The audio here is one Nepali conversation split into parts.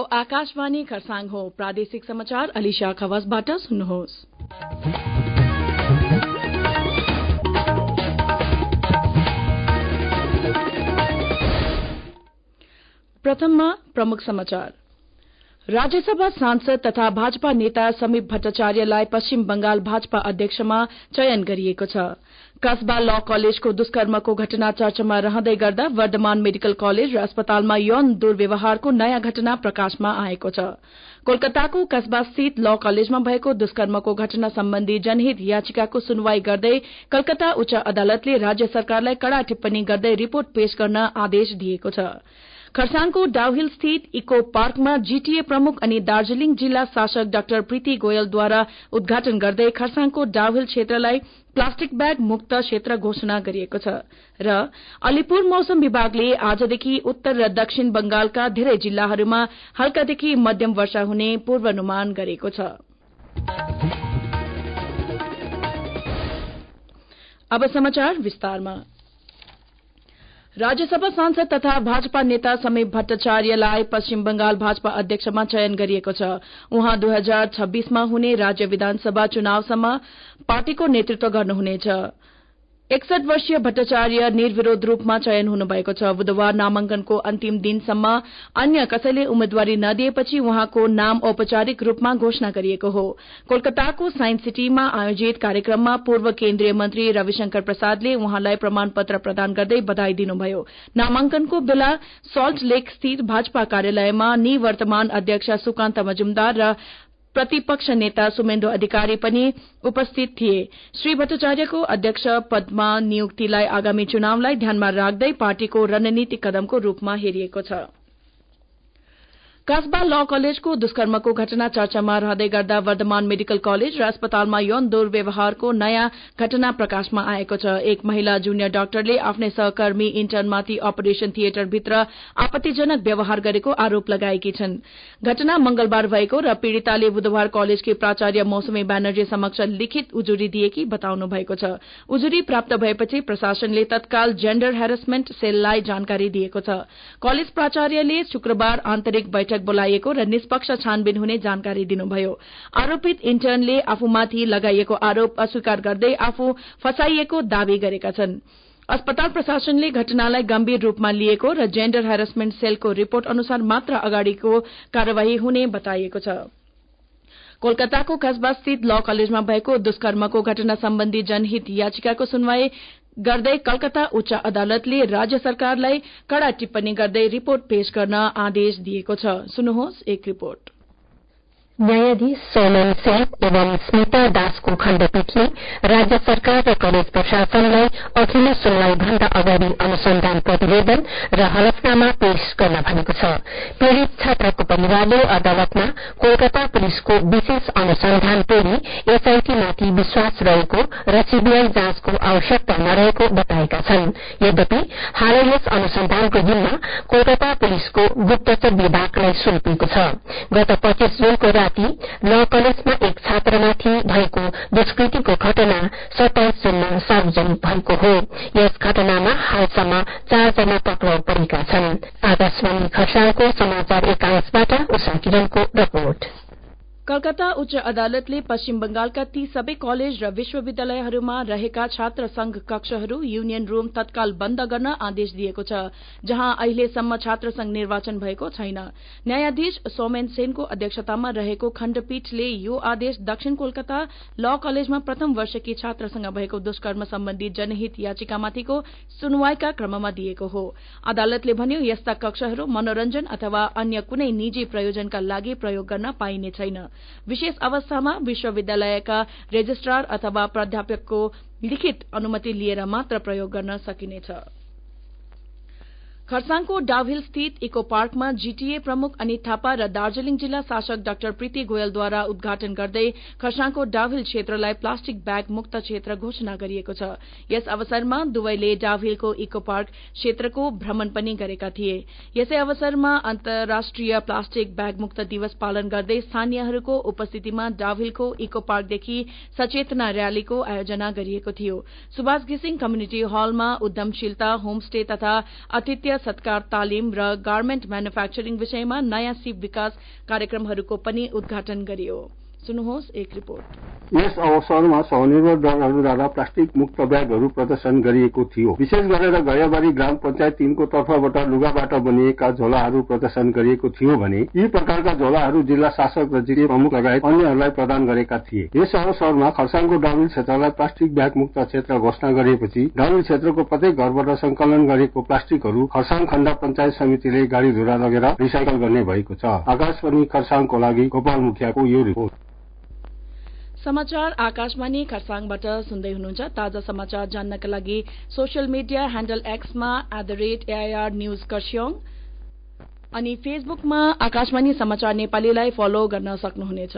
यो आकाशवाणी खरसाङ हो। प्रादेशिक समाचार अलिशा खवासबाट सुन्नुहोस्। प्रथममा प्रमुख समाचार। राज्यसभा सांसद तथा भाजपा नेता समीप भट्टाचार्यलाई पश्चिम बंगाल भाजपा अध्यक्षमा चयन गरिएको छ। कसबा ल कलेजको दुष्कर्मको घटना चर्चामा रहँदै गर्दा वर्धमान मेडिकल कलेज र अस्पतालमा यौन दुर्व्यवहारको नयाँ घटना प्रकाशमा आएको छ। कोलकाताको कसबा स्थित ल कलेजमा भएको दुष्कर्मको घटना सम्बन्धी जनहित याचिकाको सुनवाई गर्दै कलकत्ता उच्च अदालतले राज्य सरकारलाई कड़ा टिप्पणी गर्दै रिपोर्ट पेश गर्न आदेश दिएको छ। खरसाङको डाउहिल स्थित इको पार्कमा जीटीए प्रमुख अनि दार्जीलिङ जिल्ला शासक डाक्टर प्रीति गोयलद्वारा उद्घाटन गर्दै खरसाङको डाउहिल क्षेत्रलाई प्लास्टिक ब्याग मुक्त क्षेत्र घोषणा गरिएको छ र अलिपुर मौसम विभागले आजदेखि उत्तर र दक्षिण बंगालका धेरै जिल्लाहरूमा हल्कादेखि मध्यम वर्षा हुने पूर्वानुमान गरेको छ। अब समाचार विस्तारमा। राज्यसभा सांसद तथा भाजपा नेता समीप भट्टाचार्यलाई पश्चिम बंगाल भाजपा अध्यक्षमा चयन गरिएको छ। उहाँ 2026मा हुने राज्य विधानसभा चुनावसम्म पार्टीको नेतृत्व गर्नुहुनेछ। 61 वर्षीय भट्टाचार्य निर्विरोध रूपमा चयन हुनुभएको छ। बुधबार नामांकनको अन्तिम दिनसम्म अन्य कसैले उम्मेद्वारी नदिएपछि उहाँको नाम औपचारिक रूपमा घोषणा गरिएको हो। कोलकाताको साइन्स सिटीमा आयोजित कार्यक्रममा पूर्व केन्द्रीय मन्त्री रविशंकर प्रसादले उहाँलाई प्रमाण पत्र प्रदान गर्दै बधाई दिनुभयो। नामांकनको बेला सल्ट लेक स्थित भाजपा कार्यालयमा निवर्तमान अध्यक्ष सुकान्त मजुमदार र प्रतिपक्ष नेता सुमेन्दु अधिकारी पनि उपस्थित थिए। श्री भट्टाचार्यको अध्यक्ष पदमा नियुक्तिलाई आगामी चुनावलाई ध्यानमा राख्दै पार्टीको रणनीतिक कदमको रूपमा हेरिएको छ। कसबा ल कलेजको दुष्कर्मको घटना चर्चामा रहँदै गर्दा वर्धमान मेडिकल कलेज र अस्पतालमा यौन दुर्व्यवहारको नयाँ घटना प्रकाशमा आएको छ। एक महिला जुनियर डाक्टरले आफ्नै सहकर्मी इन्टर्नमाथि अपरेशन थिएटरभित्र आपत्तिजनक व्यवहार गरेको आरोप लगाएकी छन्। घटना मंगलबार भएको र पीड़िताले बुधबार कलेजकी प्राचार्य मौसमी ब्यानर्जी समक्ष लिखित उजुरी दिएकी बताउनु भएको छ। उजुरी प्राप्त भएपछि प्रशासनले तत्काल जेण्डर हेरेसमेन्ट सेललाई जानकारी दिएको छ। कलेज प्राचार्यले शुक्रबार आन्तरिक बैठक बोलाइएको र निष्पक्ष छानबिन हुने जानकारी दिनुभयो। आरोपित इन्टर्नले आफूमाथि लगाइएको आरोप अस्वीकार गर्दै आफू फसाइएको दावी गरेका छन्। अस्पताल प्रशासनले घटनालाई गम्भीर रूपमा लिएको र जेण्डर हेरेसमेन्ट सेलको रिपोर्ट अनुसार मात्र अगाडिको कार्यवाही हुने बताइएको छ। कोलकाताको कसबा स्थित ल कलेजमा भएको दुष्कर्मको घटना सम्बन्धी जनहित याचिकाको सुनवाई गर्दै कलकत्ता उच्च अदालतले राज्य सरकारलाई कड़ा टिप्पणी गर्दै रिपोर्ट पेश गर्न आदेश दिएको छ। सुन्नुहोस् एक रिपोर्ट। न्यायाधीश सोमेन सेन एवं स्मिता दासको खण्डपीठले राज्य सरकार र कलेज प्रशासनलाई अघिल्लो सुनवाई भन्दा अगाडि अनुसन्धान प्रतिवेदन र हलफनामा पेश गर्न भनेको छ। पीड़ित छात्रको परिवारले अदालतमा कोलकाता पुलिसको विशेष अनुसन्धान टोली एसआईटीमाथि विश्वास रहेको र सीबीआई जाँचको आवश्यकता नरहेको बताएका छन्। यद्यपि हालै यस अनुसन्धानको जिम्मा कोलकाता पुलिसको गुप्तचर विभागलाई सुम्पिएको छ। गत 25 जुनको राति ल कलेजमा एक छात्रमाथि भएको दुष्कृतिको घटना 27 जुनमा सार्वजनिक भएको हो। यस घटनामा हालसम्म 4 जना पक्राउ परेका छन्। आकाशवाणी खरसाङको समाचार एकांशबाट उषा किरणको रिपोर्ट। कलकत्ता उच्च अदालतले पश्चिम बंगालका ती सबै कलेज र विश्वविद्यालयहरूमा रहेका छात्र संघ कक्षहरू युनियन रूम तत्काल बन्द गर्न आदेश दिएको छ, जहाँ अहिलेसम्म छात्र संघ निर्वाचन भएको छैन। न्यायाधीश सोमेन सेनको अध्यक्षतामा रहेको खण्डपीठले यो आदेश दक्षिण कोलकाता ल कलेजमा प्रथम वर्षकी छात्रसँग भएको दुष्कर्म सम्बन्धी जनहित याचिकामाथिको सुनवाईका क्रममा दिएको हो। अदालतले भन्यो यस्ता कक्षहरू मनोरञ्जन अथवा अन्य कुनै निजी प्रयोजनका लागि प्रयोग गर्न पाइने छैन। विशेष अवस्थामा विश्वविद्यालयका रेजिस्ट्रार अथवा प्राध्यापकको लिखित अनुमति लिएर मात्र प्रयोग गर्न सकिनेछ। खरसाङको डाउहिल स्थित इको पार्कमा जीटीए प्रमुख अनित थापा र दार्जीलिङ जिल्ला शासक डाक्टर प्रीति गोयलद्वारा उद्घाटन गर्दै खरसाङको डाउहिल क्षेत्रलाई प्लास्टिक ब्याग मुक्त क्षेत्र घोषणा गरिएको छ। यस अवसरमा दुवैले डाउहिलको इको पार्क क्षेत्रको भ्रमण पनि गरेका थिए। यसै अवसरमा अन्तर्राष्ट्रिय प्लास्टिक ब्याग मुक्त दिवस पालन गर्दै स्थानीयहरूको उपस्थितिमा डाउहिलको इको पार्कदेखि सचेतना रयालीको आयोजना गरिएको थियो। सुभाष घिसिङ कम्युनिटी हलमा उद्यमशीलता, होमस्टे तथा आतिथ्य सत्कार तालिम र गार्मेन्ट म्यानुफ्याक्चरिङ विषयमा नयाँ सिप विकास कार्यक्रमहरूको पनि उद्घाटन गरियो। सुन्नुहोस् एक रिपोर्ट। यस अवसरमा स्वनिर्भर दलहरूद्वारा प्लास्टिक मुक्त ब्यागहरू प्रदर्शन गरिएको थियो। विशेष गरेर गैयाबारी ग्राम पञ्चायत 3 को तर्फबाट लुगाबाट बनिएका झोलाहरू प्रदर्शन गरिएको थियो भने यी प्रकारका झोलाहरू जिल्ला शासक र जिल्ला प्रमुख लगायत अन्यहरूलाई प्रदान गरेका थिए। यस अवसरमा खरसाङको डाउहिल क्षेत्रलाई प्लास्टिक ब्याग मुक्त क्षेत्र घोषणा गरेपछि डाउहिल क्षेत्रको प्रत्येक घरबाट संकलन गरेको प्लास्टिकहरू खरसाङ खण्ड पञ्चायत समितिले गाडी धुरा लगेर रिसाइकल गर्ने भएको छ। आकाशवाणी खरसाङको लागि गोपाल मुखियाको यो रिपोर्ट। समाचार आकाशवाणी खरसाङबाट सुन्दै हुनुहुन्छ। ताजा समाचार जान्नका लागि सोशल मिडिया ह्यान्डल एक्समा @AIR न्यूज खरसाङ अनि फेसबुकमा आकाशवाणी समाचार नेपालीलाई फलो गर्न सक्नुहुनेछ।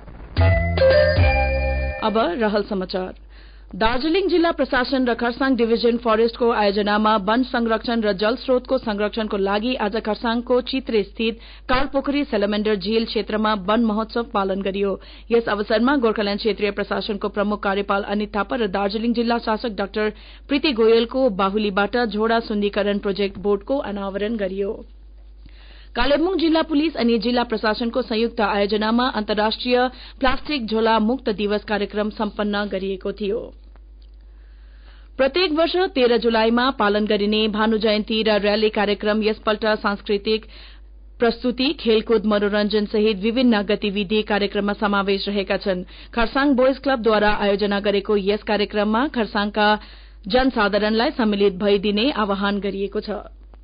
अब रहल समाचार। दार्जीलिङ जिल्ला प्रशासन र खरसाङ डिभिजन फरेस्टको आयोजनामा वन संरक्षण र जल स्रोतको संरक्षणको लागि आज खरसाङको चित्रे स्थित कालपोखरी सेलेमेन्डर झील क्षेत्रमा वन महोत्सव पालन गरियो। यस अवसरमा गोर्खाल्याण्ड क्षेत्रीय प्रशासनको प्रमुख कार्यपाल अनित थापा र दार्जीलिङ जिल्ला शासक डाक्टर प्रीति गोयलको बाहुलीबाट झोडा सुन्दरीकरण प्रोजेक्ट बोर्डको अनावरण गरियो। कालेबुङ जिल्ला पुलिस अनि जिल्ला प्रशासनको संयुक्त आयोजनामा अन्तर्राष्ट्रिय प्लास्टिक झोला मुक्त दिवस कार्यक्रम सम्पन्न गरिएको थियो। प्रत्येक वर्ष 13 जुलाईमा पालन गरिने भानु जयन्ती र र्याली कार्यक्रम यसपल्ट सांस्कृतिक प्रस्तुति, खेलकुद, मनोरञ्जन सहित विभिन्न गतिविधि कार्यक्रममा समावेश रहेका छन्। खरसाङ बोयज क्लबद्वारा आयोजना गरेको यस कार्यक्रममा खरसाङका जनसाधारणलाई सम्मिलित भइदिने आह्वान गरिएको छ।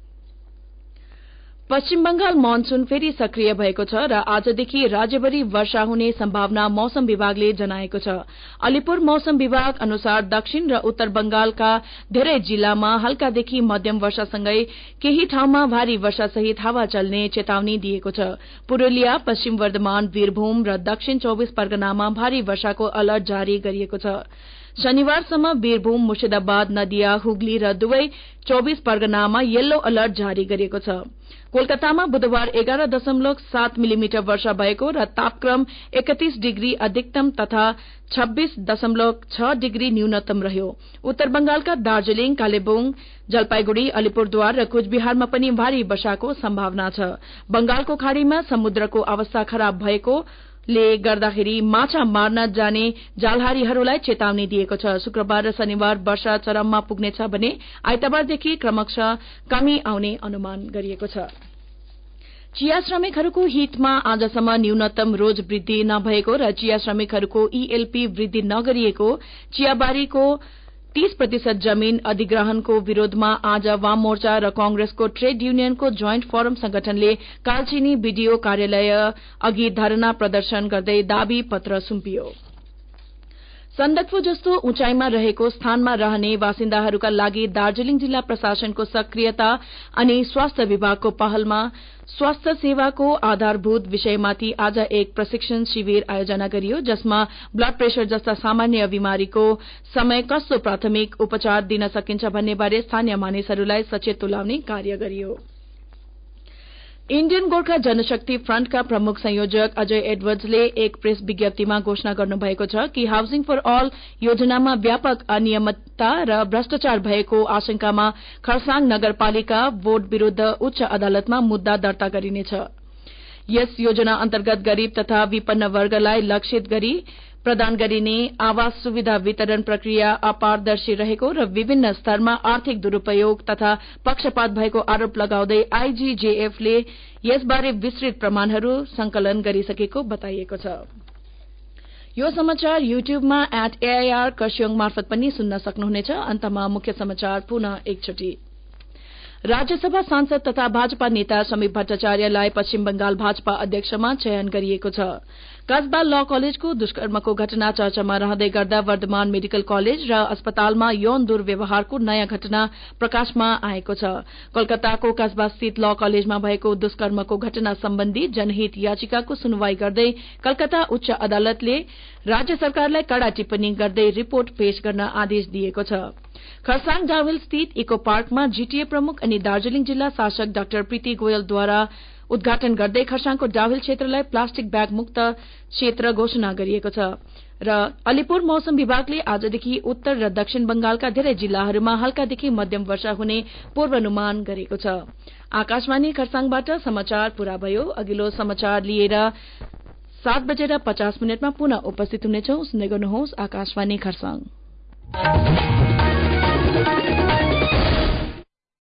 पश्चिम बंगाल मनसून फेरि सक्रिय भएको छ र आजदेखि राज्यभरि वर्षा हुने सम्भावना मौसम विभागले जनाएको छ। अलिपुर मौसम विभाग अनुसार दक्षिण र उत्तर बंगालका धेरै जिल्लामा हल्कादेखि मध्यम वर्षासँगै केही ठाउँमा भारी वर्षासहित हावा चल्ने चेतावनी दिएको छ। पुरुलिया, पश्चिम वर्धमान, वीरभूम र दक्षिण 24 परगनामा भारी वर्षाको अलर्ट जारी गरिएको छ। शनिबारसम्म वीरभूम, मुर्शिदाबाद, नदिया, हुगली र दुवै 24 परगनामा येल्लो अलर्ट जारी गरिएको छ। कोलकातामा बुधबार 11.7 मिलिमिटर वर्षा भएको र तापक्रम 31 डिग्री अधिकतम तथा 26.6 डिग्री न्यूनतम रह्यो। उत्तर बंगालका दार्जीलिङ, कालेबुङ, जलपाईगुड़ी, अलिपुरद्वार र कुचबिहारमा पनि भारी वर्षाको सम्भावना छ। बंगालको खाड़ीमा समुद्रको अवस्था खराब भएकोले गर्दाखेरि माछा मार्न जाने जालहारीहरूलाई चेतावनी दिएको छ। शुक्रबार र शनिबार वर्षा चरममा पुग्नेछ भने आइतबारदेखि क्रमशः कमी आउने अनुमान गरिएको छ। चिया श्रमिकहरूको हितमा आजसम्म न्यूनतम रोज वृद्धि नभएको र चिया श्रमिकहरूको ELP वृद्धि नगरिएको चियाबारीको 30% जमीन अधिग्रहणको विरोधमा आज वाम मोर्चा र कांग्रेसको ट्रेड युनियनको जोइन्ट फोरम संगठनले कालचिनी बीडीओ कार्यालय अघि धरना प्रदर्शन गर्दै दाबी पत्र सुम्पियो। सन्दकफू जस्तो उचाइमा रहेको स्थानमा रहने बासिन्दाहरूका लागि दार्जीलिङ जिल्ला प्रशासनको सक्रियता अनि स्वास्थ्य विभागको पहलमा स्वास्थ्य सेवाको आधारभूत विषयमाथि आज एक प्रशिक्षण शिविर आयोजना गरियो, जसमा ब्लड प्रेशर जस्ता सामान्य बिमारीको समय कस्तो प्राथमिक उपचार दिन सकिन्छ भन्ने बारे स्थानीय मानिसहरूलाई सचेत तुल्याउने कार्य गरियो। इण्डियन गोर्खा जनशक्ति फ्रन्टका प्रमुख संयोजक अजय एडवर्ड्सले एक प्रेस विज्ञप्तिमा घोषणा गर्नुभएको छ कि हाउसिङ फर अल योजनामा व्यापक अनियमितता र भ्रष्टाचार भएको आशंकामा खरसाङ नगरपालिका बोर्ड विरूद्ध उच्च अदालतमा मुद्दा दर्ता गरिनेछ। यस योजना अन्तर्गत गरीब तथा विपन्न वर्गलाई लक्षित गरी प्रदान गरिने आवास सुविधा वितरण प्रक्रिया अपारदर्शी रहेको र विभिन्न स्तरमा आर्थिक दुरूपयोग तथा पक्षपात भएको आरोप लगाउँदै IGJF ले यसबारे विस्तृत प्रमाणहरू संकलन गरिसकेको बताइएको छ। यो समाचार युट्युबमा @AIR खरसाङ मार्फत पनि सुन्न सक्नुहुनेछ। अन्तमा मुख्य समाचार पुनः एकचोटि। राज्यसभा सांसद तथा भाजपा नेता समीप भट्टाचार्यलाई पश्चिम बंगाल भाजपा अध्यक्षमा चयन गरिएको छ। कसबा ल कलेजको दुष्कर्मको घटना चर्चामा रहँदै गर्दा वर्धमान मेडिकल कलेज र अस्पतालमा यौन दुर्व्यवहारको नयाँ घटना प्रकाशमा आएको छ। कोलकाताको कसबा स्थित ल कलेजमा भएको दुष्कर्मको घटना सम्बन्धी जनहित याचिकाको सुनवाई गर्दै कलकत्ता उच्च अदालतले राज्य सरकारलाई कड़ा टिप्पणी गर्दै रिपोर्ट पेश गर्न आदेश दिएको छ। खरसाङ डाउहिल स्थित इको पार्कमा जीटीए प्रमुख अनि दार्जीलिङ जिल्ला शासक डाक्टर प्रीति गोयलद्वारा उद्घाटन गर्दै खरसाङको डाउहिल क्षेत्रलाई प्लास्टिक ब्याग मुक्त क्षेत्र घोषणा गरिएको छ। र अलिपुर मौसम विभागले आजदेखि उत्तर र दक्षिण बंगालका धेरै जिल्लाहरूमा हल्कादेखि मध्यम वर्षा हुने पूर्वानुमान गरेको छ। आकाशवाणी खरसाङबाट समाचार पूरा भयो। अघिल्लो समाचार लिएर 7:50 पुनः उपस्थित हुनेछौं। सुन्दै गर्नुहोस् आकाशवाणी खरसाङ।